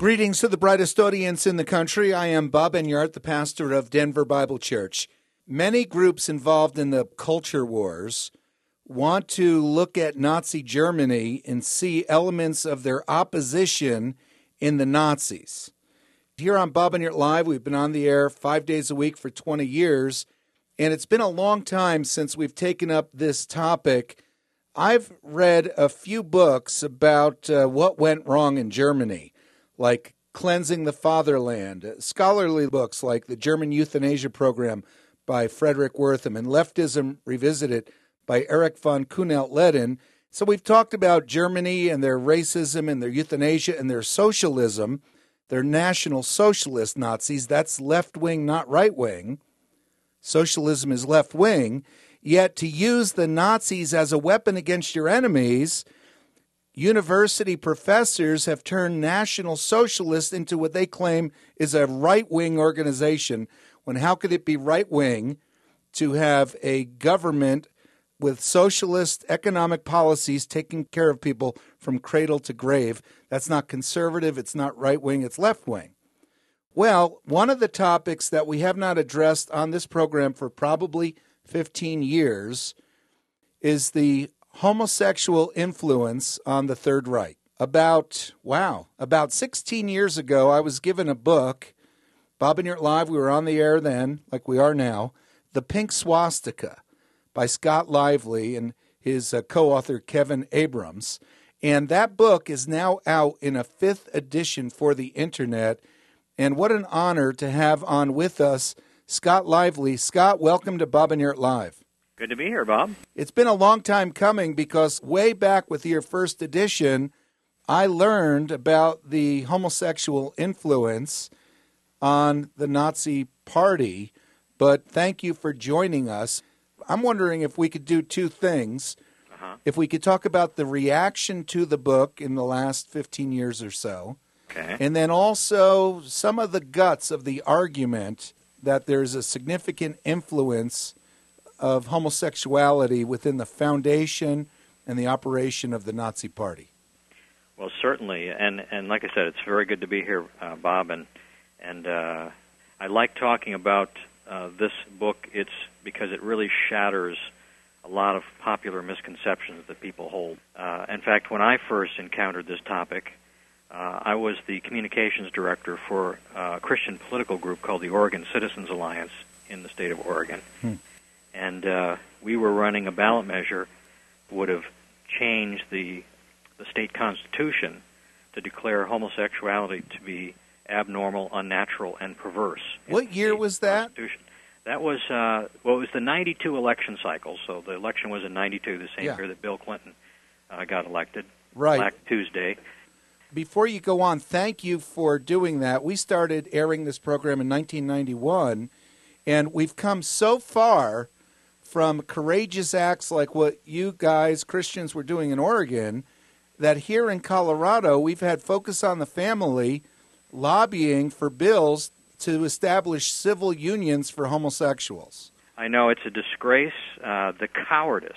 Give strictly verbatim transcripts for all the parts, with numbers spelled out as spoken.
Greetings to the brightest audience in the country. I am Bob Enyart, the pastor of Denver Bible Church. Many groups involved in the culture wars want to look at Nazi Germany and see elements of their opposition in the Nazis. Here on Bob Enyart Live, we've been on the air five days a week for twenty years, and it's been a long time since we've taken up this topic. I've read a few books about uh, what went wrong in Germany, like Cleansing the Fatherland, scholarly books like the German Euthanasia Program by Frederick Wertham, and Leftism Revisited by Erich von Kuhnelt-Leddihn. So we've talked about Germany and their racism and their euthanasia and their socialism. They're National Socialist Nazis. That's left-wing, not right-wing. Socialism is left-wing. Yet to use the Nazis as a weapon against your enemies, university professors have turned National Socialists into what they claim is a right-wing organization, when how could it be right-wing to have a government with socialist economic policies taking care of people from cradle to grave? That's not conservative, it's not right-wing, it's left-wing. Well, one of the topics that we have not addressed on this program for probably fifteen years is the homosexual influence on the Third Reich. About, wow, about sixteen years ago, I was given a book. Bob Enyart Live, we were on the air then, like we are now, The Pink Swastika by Scott Lively and his uh, co-author Kevin Abrams. And that book is now out in a fifth edition for the internet. And what an honor to have on with us Scott Lively. Scott, welcome to Bob Enyart Live. Good to be here, Bob. It's been a long time coming because way back with your first edition, I learned about the homosexual influence on the Nazi Party. But thank you for joining us. I'm wondering if we could do two things. Uh-huh. If we could talk about the reaction to the book in the last fifteen years or so. Okay. And then also some of the guts of the argument that there's a significant influence of homosexuality within the foundation and the operation of the Nazi Party. Well, certainly, and and like I said, it's very good to be here, uh, Bob, and and uh, I like talking about uh, this book. It's because it really shatters a lot of popular misconceptions that people hold. Uh, in fact, when I first encountered this topic, uh, I was the communications director for a Christian political group called the Oregon Citizens Alliance in the state of Oregon. Hmm. And uh, we were running a ballot measure that would have changed the the state constitution to declare homosexuality to be abnormal, unnatural, and perverse. What year was that? That was, uh, well, it was the ninety-two election cycle, so the election was in ninety-two, the same yeah. year that Bill Clinton uh, got elected, right. Black Tuesday. Before you go on, thank you for doing that. We started airing this program in nineteen ninety-one, and we've come so far from courageous acts like what you guys, Christians, were doing in Oregon, that here in Colorado, we've had Focus on the Family lobbying for bills to establish civil unions for homosexuals. I know it's a disgrace. Uh, the cowardice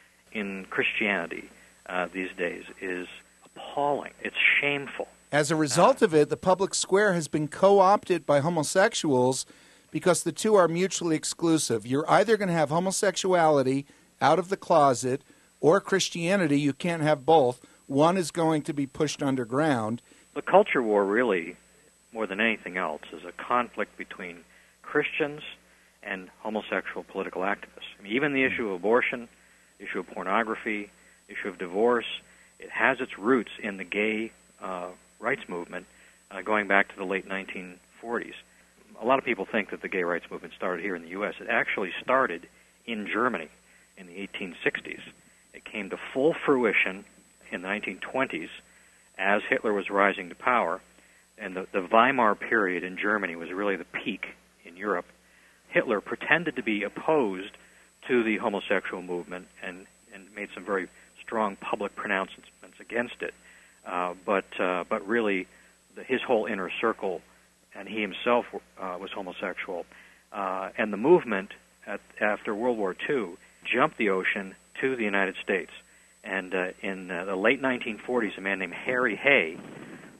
in Christianity uh, these days is appalling. It's shameful. As a result uh, of it, the public square has been co-opted by homosexuals because the two are mutually exclusive. You're either going to have homosexuality out of the closet or Christianity. You can't have both. One is going to be pushed underground. The culture war really, more than anything else, is a conflict between Christians and homosexual political activists. I mean, even the issue of abortion, issue of pornography, issue of divorce, it has its roots in the gay uh, rights movement uh, going back to the late nineteen forties. A lot of people think that the gay rights movement started here in the U S It actually started in Germany in the eighteen sixties. It came to full fruition in the nineteen twenties as Hitler was rising to power, and the, the Weimar period in Germany was really the peak in Europe. Hitler pretended to be opposed to the homosexual movement and, and made some very strong public pronouncements against it, uh, but uh, but really the, his whole inner circle, and he himself uh, was homosexual, uh, and the movement at, after World War Two jumped the ocean to the United States. And uh, in uh, the late nineteen forties, a man named Harry Hay,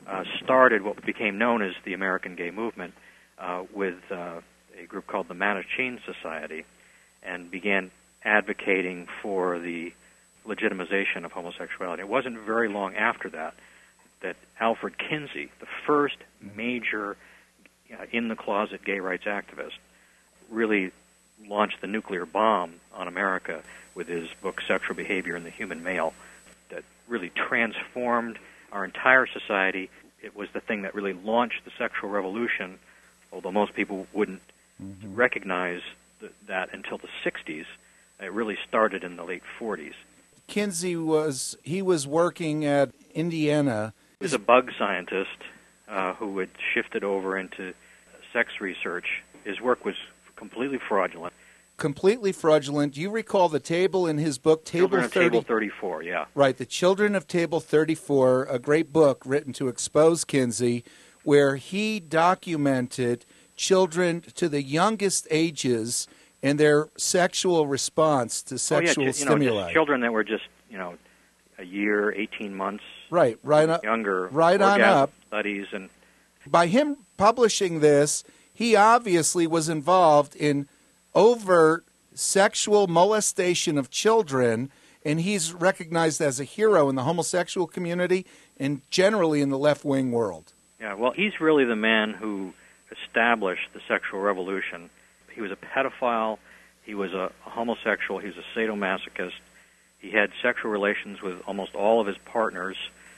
uh, started what became known as the American Gay Movement uh, with uh, a group called the Mattachine Society, and began advocating for the legitimization of homosexuality. It wasn't very long after that that Alfred Kinsey, the first major uh, in-the-closet gay rights activist, really launched the nuclear bomb on America with his book Sexual Behavior in the Human Male, that really transformed our entire society. It was the thing that really launched the sexual revolution, although most people wouldn't mm-hmm. recognize th- that until the sixties. It really started in the late forties. Kinsey was, he was working at Indiana. He was a bug scientist uh, who had shifted over into sex research. His work was completely fraudulent. Completely fraudulent. Do you recall the table in his book, Table Children of thirty? Table thirty-four, yeah. Right, The Children of Table thirty-four, a great book written to expose Kinsey, where he documented children to the youngest ages and their sexual response to sexual oh, yeah, you know, stimuli. Just children that were just, you know, a year, eighteen months, right, right up, younger, right on up. Studies, and by him publishing this, he obviously was involved in overt sexual molestation of children, and he's recognized as a hero in the homosexual community and generally in the left-wing world. Yeah, well, he's really the man who established the sexual revolution. He was a pedophile. He was a, a homosexual. He was a sadomasochist. He had sexual relations with almost all of his partners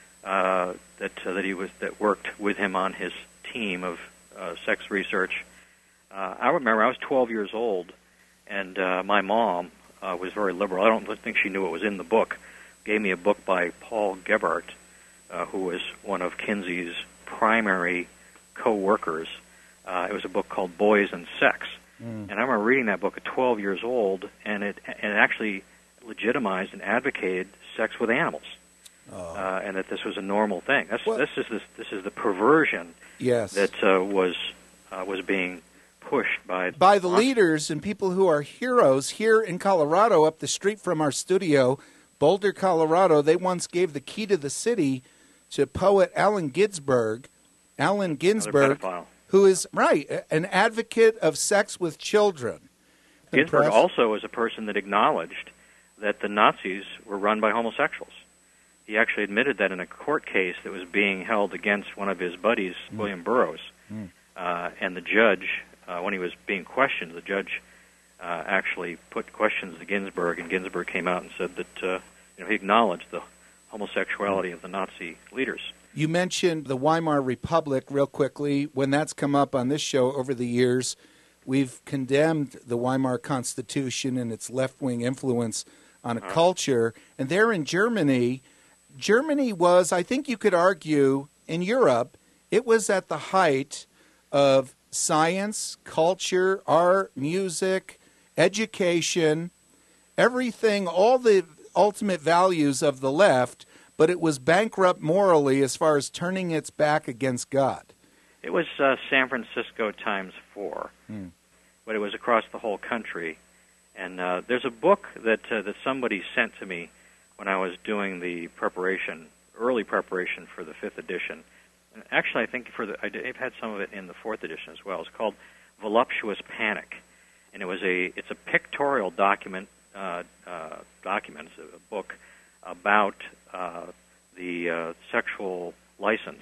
uh, that uh, that he was that worked with him on his team of uh, sex research. Uh, I remember I was twelve years old, and uh, my mom uh, was very liberal. I don't think she knew it was in the book. Gave me a book by Paul Gebhardt, uh, who was one of Kinsey's primary co-workers. Uh, it was a book called Boys and Sex. Mm. And I remember reading that book at twelve years old, and it, and it actually legitimized and advocated sex with animals, oh. uh, and that this was a normal thing. That's, this is this, this is the perversion yes. that uh, was uh, was being pushed by by the leaders and people who are heroes here in Colorado, up the street from our studio, Boulder, Colorado. They once gave the key to the city to poet Allen Ginsberg. Allen Ginsberg, who is right an advocate of sex with children. Ginsberg Impressed? also was a person that acknowledged that the Nazis were run by homosexuals. He actually admitted that in a court case that was being held against one of his buddies, mm. William Burroughs. Mm. Uh, and the judge, uh, when he was being questioned, the judge uh, actually put questions to Ginsberg, and Ginsberg came out and said that uh, you know, he acknowledged the homosexuality of the Nazi leaders. You mentioned the Weimar Republic real quickly. When that's come up on this show over the years, we've condemned the Weimar Constitution and its left-wing influence on a uh-huh. culture. And there in Germany, Germany was, I think you could argue, in Europe, it was at the height of science, culture, art, music, education, everything, all the ultimate values of the left, but it was bankrupt morally as far as turning its back against God. It was uh, San Francisco times four, hmm. but it was across the whole country. And uh, there's a book that uh, that somebody sent to me when I was doing the preparation, early preparation for the fifth edition. And actually, I think for the I've had some of it in the fourth edition as well. It's called Voluptuous Panic, and it was a it's a pictorial document uh, uh, document, it's a book about uh, the uh, sexual license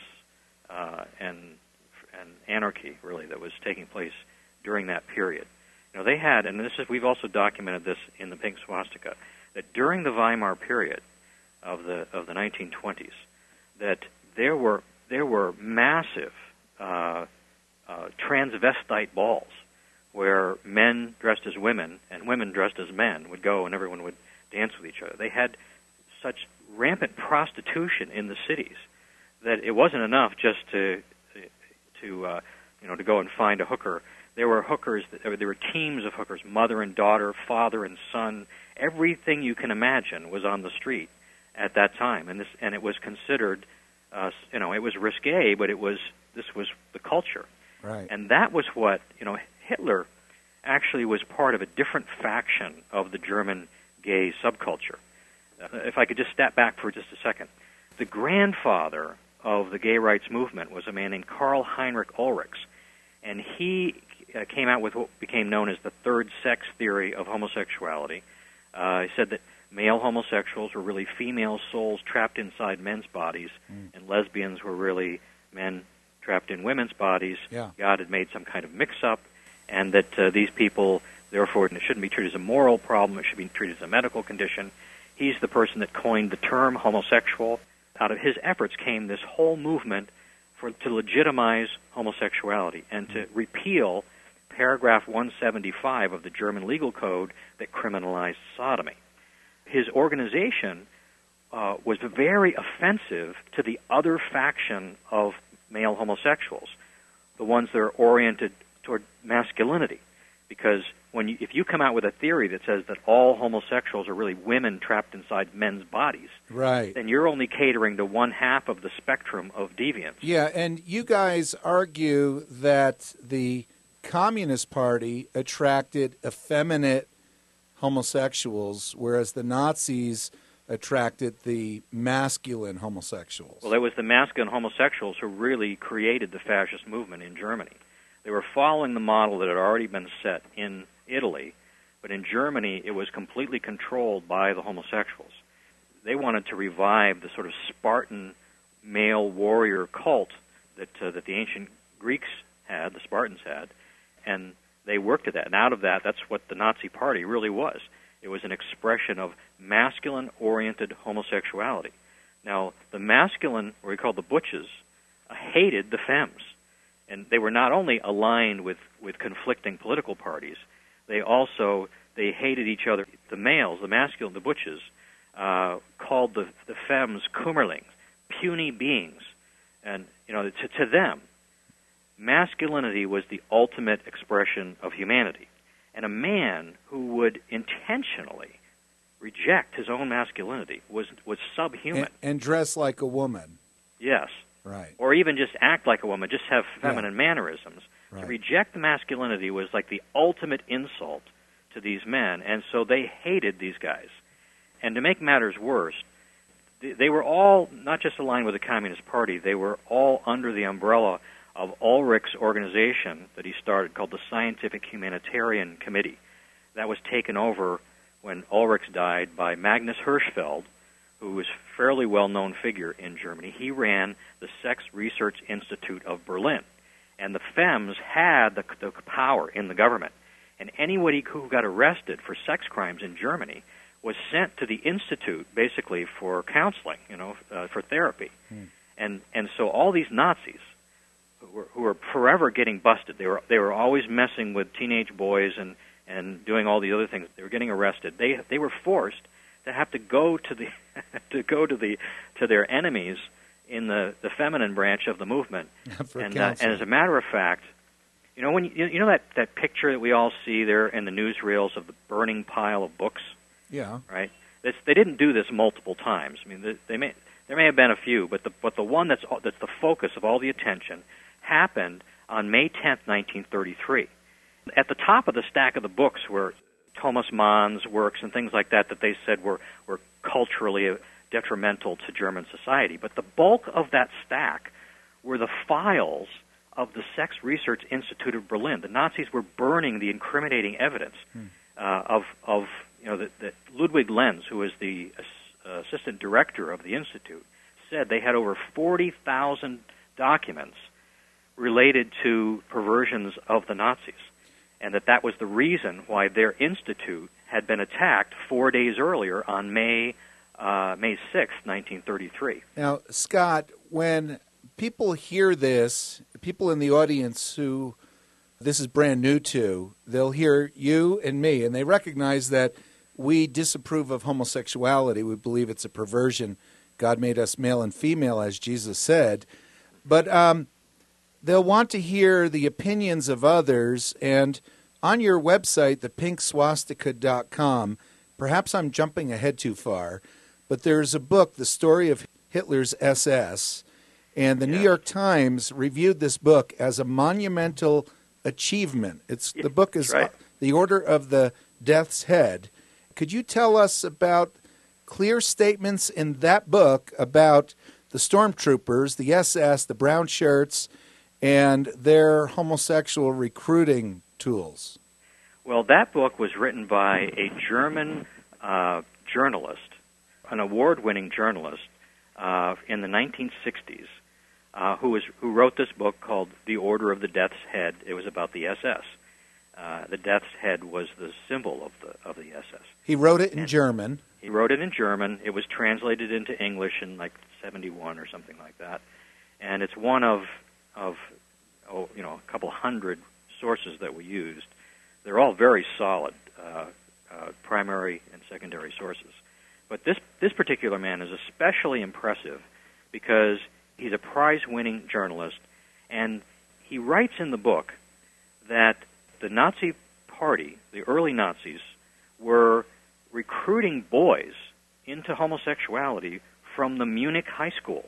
uh, and and anarchy, really, that was taking place during that period. You know, they had, and this is we've also documented this in the Pink Swastika, that during the Weimar period of the of the nineteen twenties, that there were there were massive uh, uh, transvestite balls where men dressed as women and women dressed as men would go, and everyone would dance with each other. They had such rampant prostitution in the cities that it wasn't enough just to to uh, you know to go and find a hooker. There were hookers. That, there were teams of hookers, mother and daughter, father and son. Everything you can imagine was on the street at that time, and this and it was considered, uh, you know, it was risque, but it was this was the culture, right? And that was what you know. Hitler actually was part of a different faction of the German gay subculture. Uh, if I could just step back for just a second, the grandfather of the gay rights movement was a man named Karl Heinrich Ulrichs, and he uh, came out with what became known as the third sex theory of homosexuality. Uh, he said that male homosexuals were really female souls trapped inside men's bodies, mm. and lesbians were really men trapped in women's bodies. Yeah. God had made some kind of mix-up, and that uh, these people, therefore, it shouldn't be treated as a moral problem, it should be treated as a medical condition. He's the person that coined the term homosexual. Out of his efforts came this whole movement for to legitimize homosexuality and to repeal paragraph one seventy-five of the German legal code that criminalized sodomy. His organization uh, was very offensive to the other faction of male homosexuals, the ones that are oriented toward masculinity, because when you, if you come out with a theory that says that all homosexuals are really women trapped inside men's bodies, right, then you're only catering to one half of the spectrum of deviance. Yeah, and you guys argue that the Communist Party attracted effeminate homosexuals, whereas the Nazis attracted the masculine homosexuals. Well, it was the masculine homosexuals who really created the fascist movement in Germany. They were following the model that had already been set in Italy, but in Germany it was completely controlled by the homosexuals. They wanted to revive the sort of Spartan male warrior cult that uh, that the ancient Greeks had, the Spartans had, and they worked at that. And out of that, that's what the Nazi Party really was. It was an expression of masculine-oriented homosexuality. Now, the masculine, or we call the butches, uh, hated the femmes. And they were not only aligned with, with conflicting political parties, they also, they hated each other. The males, the masculine, the butches, uh, called the, the femmes Kummerlings, puny beings. And, you know, to, to them, masculinity was the ultimate expression of humanity. And a man who would intentionally reject his own masculinity was, was subhuman. And, and dress like a woman. Yes. Right. Or even just act like a woman, just have feminine yeah. mannerisms. Right. To reject the masculinity was like the ultimate insult to these men, and so they hated these guys. And to make matters worse, they were all not just aligned with the Communist Party, they were all under the umbrella of Ulrich's organization that he started called the Scientific Humanitarian Committee. That was taken over when Ulrich died by Magnus Hirschfeld, who was a fairly well-known figure in Germany. He ran the Sex Research Institute of Berlin. And the femmes had the, the power in the government. And anybody who got arrested for sex crimes in Germany was sent to the institute, basically, for counseling, you know, uh, for therapy. Hmm. And and so all these Nazis who were, who were forever getting busted, they were they were always messing with teenage boys and, and doing all the other things. They were getting arrested. They they were forced to have to go to the to go to the to their enemies in the, the feminine branch of the movement. and, uh, and as a matter of fact, you know when you, you know that, that picture that we all see there in the newsreels of the burning pile of books. Yeah. Right. It's, they didn't do this multiple times. I mean, they, they may there may have been a few, but the but the one that's that's the focus of all the attention happened on May tenth, nineteen thirty-three. At the top of the stack of the books were Thomas Mann's works and things like that that they said were, were culturally detrimental to German society. But the bulk of that stack were the files of the Sex Research Institute of Berlin. The Nazis were burning the incriminating evidence hmm. uh, of, of you know, that, that Ludwig Lenz, who was the uh, assistant director of the institute, said they had over forty thousand documents related to perversions of the Nazis, and that that was the reason why their institute had been attacked four days earlier on May uh, May sixth, nineteen thirty-three. Now, Scott, when people hear this, people in the audience who this is brand new to, they'll hear you and me, and they recognize that we disapprove of homosexuality. We believe it's a perversion. God made us male and female, as Jesus said. But um, they'll want to hear the opinions of others, and on your website, the pink swastika dot com, perhaps I'm jumping ahead too far, but there's a book, The Story of Hitler's S S, and the yeah. New York Times reviewed this book as a monumental achievement. It's yeah, the book is right. The Order of the Death's Head. Could you tell us about clear statements in that book about the stormtroopers, the S S, the brown shirts, and their homosexual recruiting tools? Well, that book was written by a German uh, journalist, an award-winning journalist uh, in the nineteen sixties, uh, who was who wrote this book called The Order of the Death's Head. It was about the S S. Uh, the Death's Head was the symbol of the of the S S. He wrote it in and German. He wrote it in German. It was translated into English in like seventy-one or something like that, and it's one of of oh, you know a couple hundred sources that we used. They're all very solid uh, uh, primary and secondary sources. But this this particular man is especially impressive because he's a prize-winning journalist, and he writes in the book that the Nazi Party, the early Nazis, were recruiting boys into homosexuality from the Munich high schools.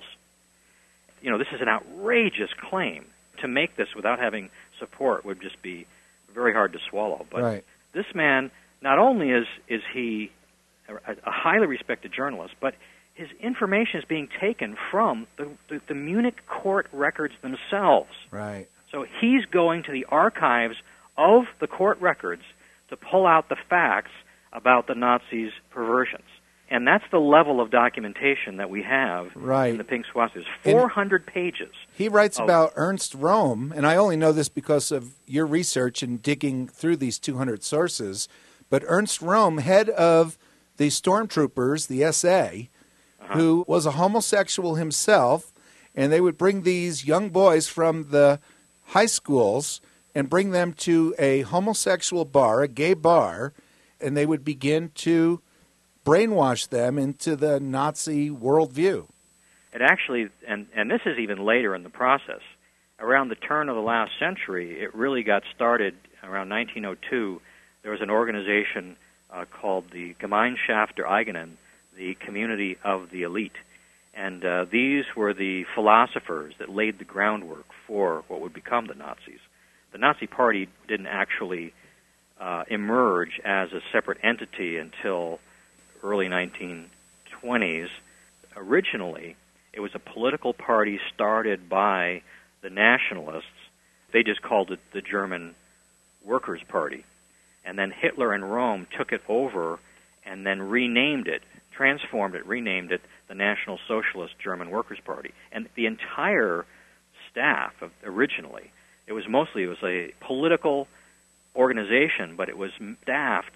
You know, this is an outrageous claim. To make this without having support would just be very hard to swallow. But right. This man, not only is is he a, a highly respected journalist, but his information is being taken from the, the, the Munich court records themselves. Right. So he's going to the archives of the court records to pull out the facts about the Nazis' perversions. And that's the level of documentation that we have right. in the Pink Swastikas. four hundred and pages. He writes of, about Ernst Röhm, and I only know this because of your research and digging through these two hundred sources, but Ernst Röhm, head of the stormtroopers, the S A, uh-huh. who was a homosexual himself, and they would bring these young boys from the high schools and bring them to a homosexual bar, a gay bar, and they would begin to brainwash them into the Nazi worldview. It actually, and, and this is even later in the process, around the turn of the last century, it really got started around nineteen oh two. There was an organization uh, called the Gemeinschaft der Eigenen, the Community of the Elite. And uh, these were the philosophers that laid the groundwork for what would become the Nazis. The Nazi Party didn't actually uh, emerge as a separate entity until early nineteen twenties. Originally, it was a political party started by the nationalists. They just called it the German Workers' Party. And then Hitler and Rome took it over and then renamed it, transformed it, renamed it the National Socialist German Workers' Party. And the entire staff of originally, it was mostly, it was a political organization, but it was staffed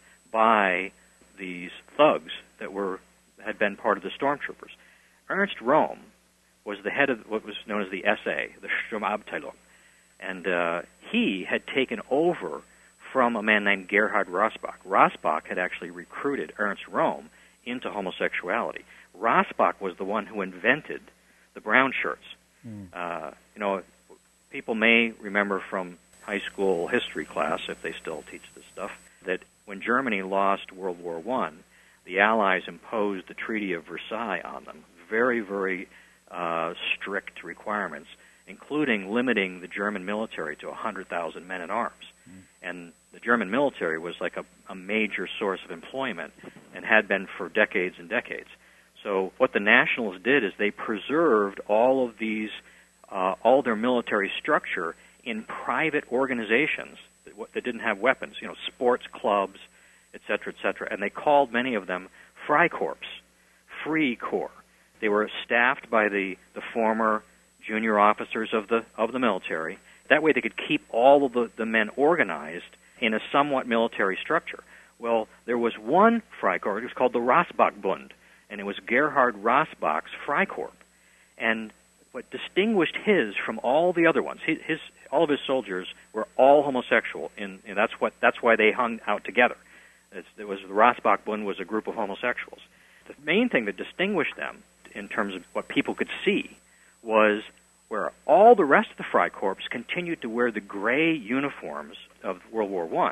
by these thugs that were had been part of the stormtroopers. Ernst Röhm was the head of what was known as the S A, the Sturmabteilung, and uh, he had taken over from a man named Gerhard Rossbach. Rossbach had actually recruited Ernst Röhm into homosexuality. Rossbach was the one who invented the brown shirts. Mm. Uh, you know, people may remember from high school history class, if they still teach this stuff, that when Germany lost World War One, the Allies imposed the Treaty of Versailles on them. Very, very uh, strict requirements, including limiting the German military to one hundred thousand men at arms. Mm. And the German military was like a, a major source of employment and had been for decades and decades. So what the Nationalists did is they preserved all of these, uh, all their military structure in private organizations that, that didn't have weapons, you know, sports clubs, et cetera, et cetera. And they called many of them Freikorps, Free Corps. They were staffed by the, the former junior officers of the of the military. That way they could keep all of the, the men organized in a somewhat military structure. Well, there was one Freikorps, it was called the Rossbach-Bund, and it was Gerhard Rossbach's Freikorps. And what distinguished his from all the other ones, his, his all of his soldiers were all homosexual, and, and that's what that's why they hung out together. It's, it was the Rossbach-Bund was a group of homosexuals. The main thing that distinguished them, in terms of what people could see, was where all the rest of the Freikorps continued to wear the gray uniforms of World War One.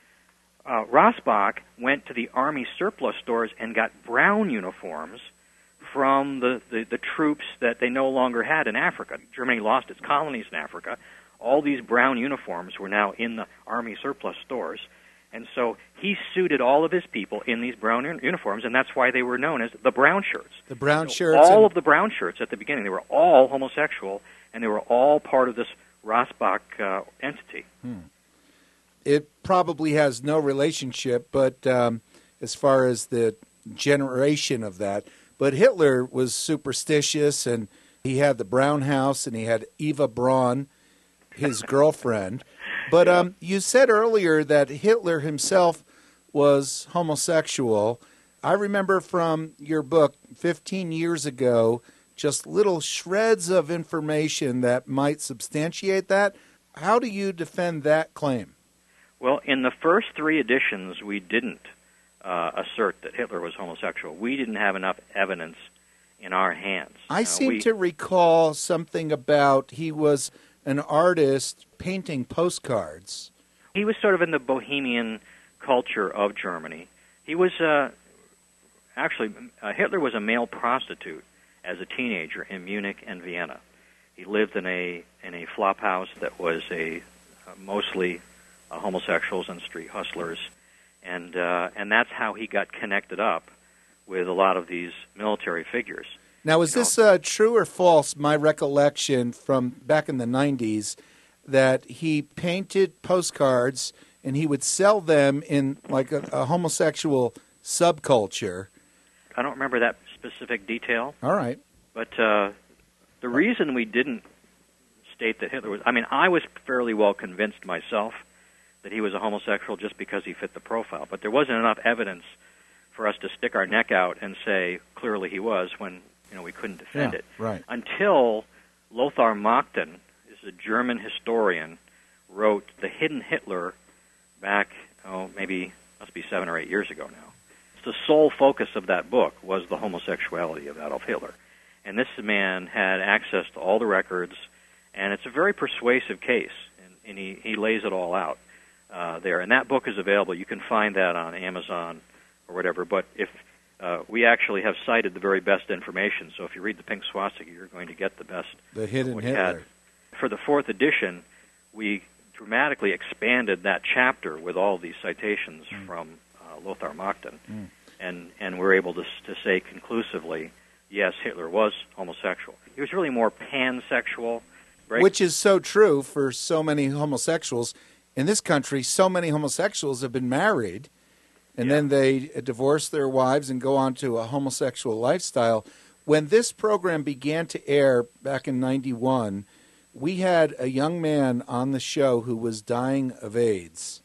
Uh, Rossbach went to the Army surplus stores and got brown uniforms from the, the, the troops that they no longer had in Africa. Germany lost its colonies in Africa. All these brown uniforms were now in the Army surplus stores, And so he suited all of his people in these brown un- uniforms, and that's why they were known as the brown shirts. The brown so shirts. All and... of the brown shirts at the beginning, they were all homosexual, and they were all part of this Rossbach uh, entity. Hmm. It probably has no relationship, but um, as far as the generation of that, but Hitler was superstitious, and he had the Brown House, and he had Eva Braun, his girlfriend. But um, you said earlier that Hitler himself was homosexual. I remember from your book fifteen years ago, just little shreds of information that might substantiate that. How do you defend that claim? Well, in the first three editions, we didn't uh, assert that Hitler was homosexual. We didn't have enough evidence in our hands. I uh, seem we, to recall something about he was an artist painting postcards. He was sort of in the bohemian culture of Germany. He was, uh, actually, uh, Hitler was a male prostitute as a teenager in Munich and Vienna. He lived in a in a flop house that was a uh, mostly uh, homosexuals and street hustlers, and uh, and that's how he got connected up with a lot of these military figures. Now, is you know, this uh, true or false, my recollection from back in the nineties, that he painted postcards and he would sell them in like a, a homosexual subculture? I don't remember that specific detail. All right. But uh, the reason we didn't state that Hitler was... I mean, I was fairly well convinced myself that he was a homosexual just because he fit the profile. But there wasn't enough evidence for us to stick our neck out and say clearly he was when... You know, we couldn't defend yeah, it. Right. Until Lothar Machten, is a German historian, wrote The Hidden Hitler back, oh, maybe, must be seven or eight years ago now. The sole focus of that book was the homosexuality of Adolf Hitler. And this man had access to all the records, and it's a very persuasive case, and, and he, he lays it all out uh, there. And that book is available. You can find that on Amazon or whatever, but if... Uh, we actually have cited the very best information, so if you read the Pink Swastika, you're going to get the best. The Hidden Hitler. Had. For the fourth edition, we dramatically expanded that chapter with all these citations mm. from uh, Lothar Machten, mm. and, and we're able to, to say conclusively, yes, Hitler was homosexual. He was really more pansexual. Right? Which is so true for so many homosexuals. In this country, so many homosexuals have been married, and yeah. then they divorce their wives and go on to a homosexual lifestyle. When this program began to air back in ninety-one, we had a young man on the show who was dying of AIDS.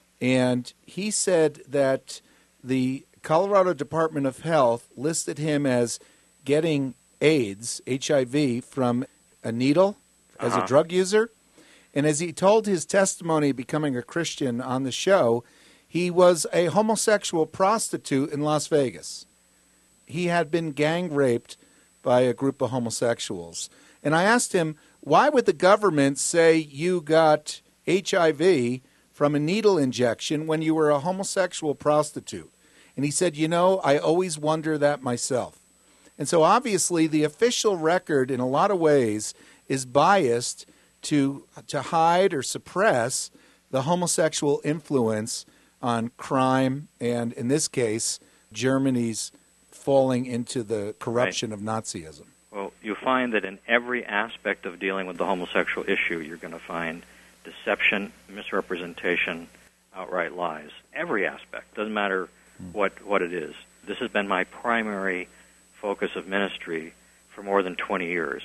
And he said that the Colorado Department of Health listed him as getting AIDS, H I V, from a needle as uh-huh. a drug user. And as he told his testimony becoming a Christian on the show, he was a homosexual prostitute in Las Vegas. He had been gang raped by a group of homosexuals. And I asked him, why would the government say you got H I V from a needle injection when you were a homosexual prostitute? And he said, you know, I always wonder that myself. And so obviously the official record in a lot of ways is biased to to hide or suppress the homosexual influence on crime, and in this case, Germany's falling into the corruption right. of Nazism. Well, you find that in every aspect of dealing with the homosexual issue, you're going to find deception, misrepresentation, outright lies. Every aspect. Doesn't matter hmm. what, what it is. This has been my primary focus of ministry for more than twenty years.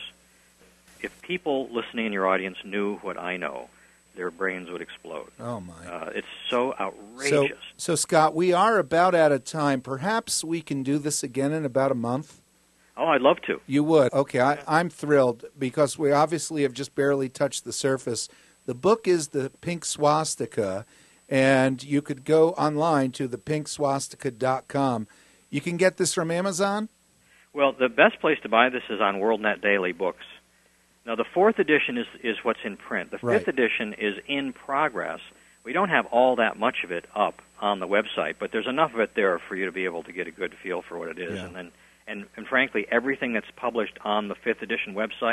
If people listening in your audience knew what I know, their brains would explode. Oh, my. Uh, it's so outrageous. So, so, Scott, we are about out of time. Perhaps we can do this again in about a month? Oh, I'd love to. You would? Okay, I, I'm thrilled because we obviously have just barely touched the surface. The book is The Pink Swastika, and you could go online to the pink swastika dot com. You can get this from Amazon? Well, the best place to buy this is on WorldNet Daily Books. Now, the fourth edition is, is what's in print. The fifth right. edition is in progress. We don't have all that much of it up on the website, but there's enough of it there for you to be able to get a good feel for what it is. Yeah. And then, and, and frankly, everything that's published on the fifth edition website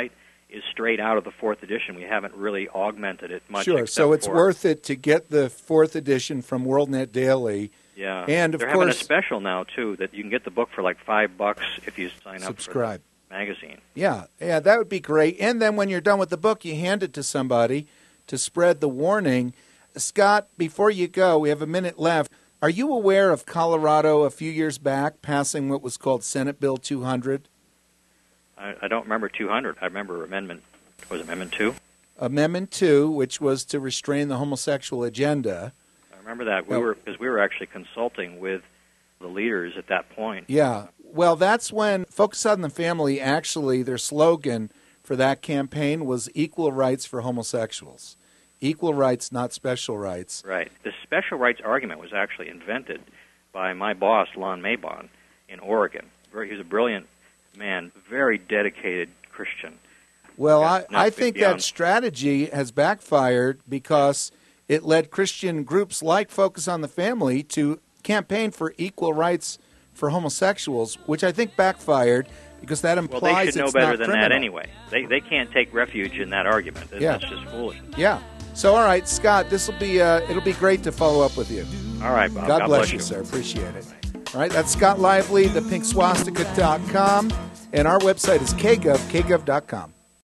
is straight out of the fourth edition. We haven't really augmented it much. Sure, so it's for, worth it to get the fourth edition from WorldNet Daily. Yeah, and of they're course, having a special now too that you can get the book for like five bucks if you sign subscribe. up for the magazine. Yeah, yeah, that would be great. And then when you're done with the book, you hand it to somebody to spread the warning. Scott, before you go, we have a minute left. Are you aware of Colorado a few years back passing what was called Senate Bill two hundred? I, I don't remember two hundred. I remember Amendment, was it Amendment two? Amendment two, which was to restrain the homosexual agenda. I remember that. We Oh. were because we were actually consulting with the leaders at that point. Yeah. Well, that's when Focus on the Family, actually, their slogan for that campaign was equal rights for homosexuals. Equal rights, not special rights. Right. The special rights argument was actually invented by my boss, Lon Mabon, in Oregon. He was a brilliant man, very dedicated Christian. Well, Yeah, I, no, I think beyond. that strategy has backfired because it led Christian groups like Focus on the Family to campaign for equal rights for homosexuals, which I think backfired because that implies Well, they should know it's better not than criminal. that anyway. They they can't take refuge in that argument. Yeah. That's just foolish. Yeah. So, all right, Scott, this will be uh, it'll be great to follow up with you. All right, Bob. God, God bless, bless you, you. sir. Appreciate it. All right, that's Scott Lively, the pink swastika dot com, and our website is k gov, k gov dot com.